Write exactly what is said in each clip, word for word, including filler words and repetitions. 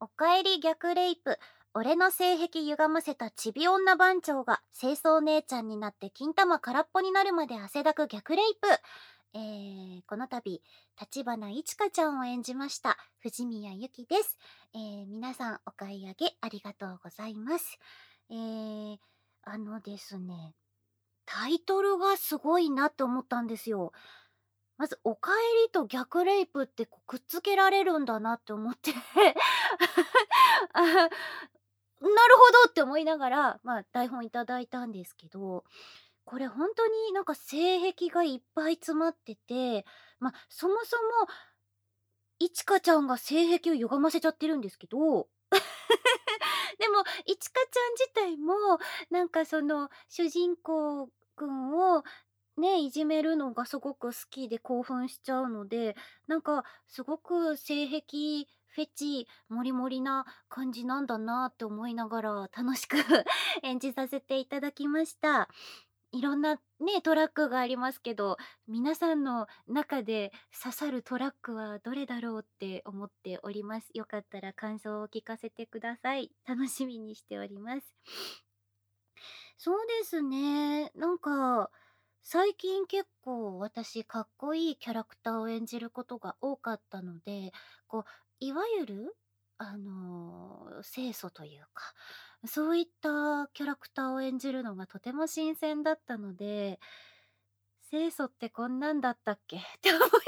おかえり逆レイプ。俺の性癖歪ませたちび女番長が清掃姉ちゃんになって金玉空っぽになるまで汗だく逆レイプ。えー、この度、立花いちかちゃんを演じました藤宮ゆきです。えー、皆さんお買い上げありがとうございます。えー、あのですね、タイトルがすごいなって思ったんですよ。まず、おかえりと逆レイプってこうくっつけられるんだなって思ってあ、なるほどって思いながら、まあ、台本いただいたんですけど、これほんとになんか性癖がいっぱい詰まってて、ま、そもそも、いちかちゃんが性癖を歪ませちゃってるんですけどでも、いちかちゃん自体も、なんかその主人公くんをね、いじめるのがすごく好きで興奮しちゃうので、なんかすごく性癖フェチもりもりな感じなんだなって思いながら楽しく演じさせていただきました。いろんなね、トラックがありますけど、皆さんの中で刺さるトラックはどれだろうって思っております。よかったら感想を聞かせてください。楽しみにしております。そうですね、なんか、最近結構私かっこいいキャラクターを演じることが多かったので、こう、いわゆる、あの、清楚というか、そういったキャラクターを演じるのがとても新鮮だったので、清楚ってこんなんだったっけって思いながら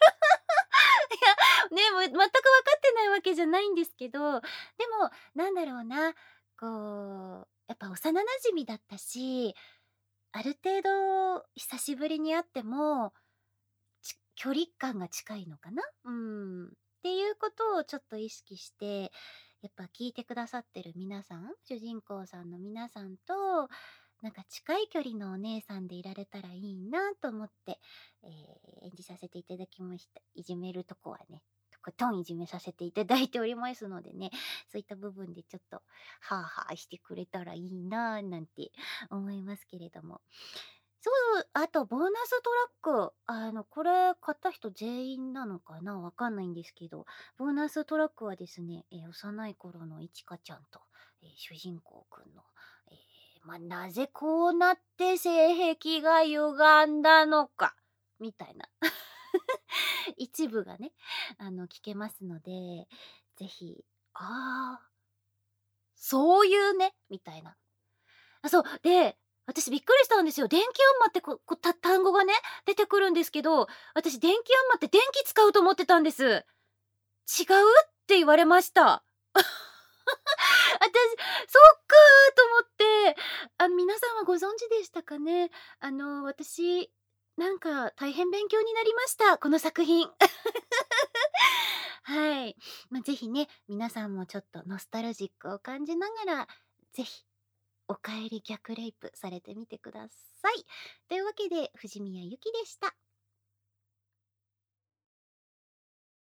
いや、ね、も全く分かってないわけじゃないんですけど、でも、なんだろうな、こう、やっぱ幼馴染だったし、ある程度久しぶりに会っても、ち距離感が近いのかな？うん。っていうことをちょっと意識して、やっぱ聞いてくださってる皆さん、主人公さんの皆さんと、なんか近い距離のお姉さんでいられたらいいなと思って、えー演じさせていただきました。いじめるとこはね、とことんいじめさせていただいておりますのでね、そういった部分でちょっと、はあはあしてくれたらいいななんて思いますけれども。そう、あとボーナストラック、あの、これ買った人全員なのかな、わかんないんですけど、ボーナストラックはですね、え、幼い頃のいちかちゃんと、え、主人公くんの、ええ、ま、なぜこうなって性癖が歪んだのか、みたいな一部がね、あの、聞けますので、ぜひ、ああ、そういうね、みたいな。あ、そう、で、私びっくりしたんですよ。電気あんまってここた単語がね、出てくるんですけど、私電気あんまって電気使うと思ってたんです。違うって言われました。私、そっかと思って、あの、皆さんはご存知でしたかね？あの、私、なんか大変勉強になりました、この作品。はい。ま、ぜひね、皆さんもちょっとノスタルジックを感じながら、ぜひおかえり逆レイプされてみてください。というわけで、藤宮ゆきでした。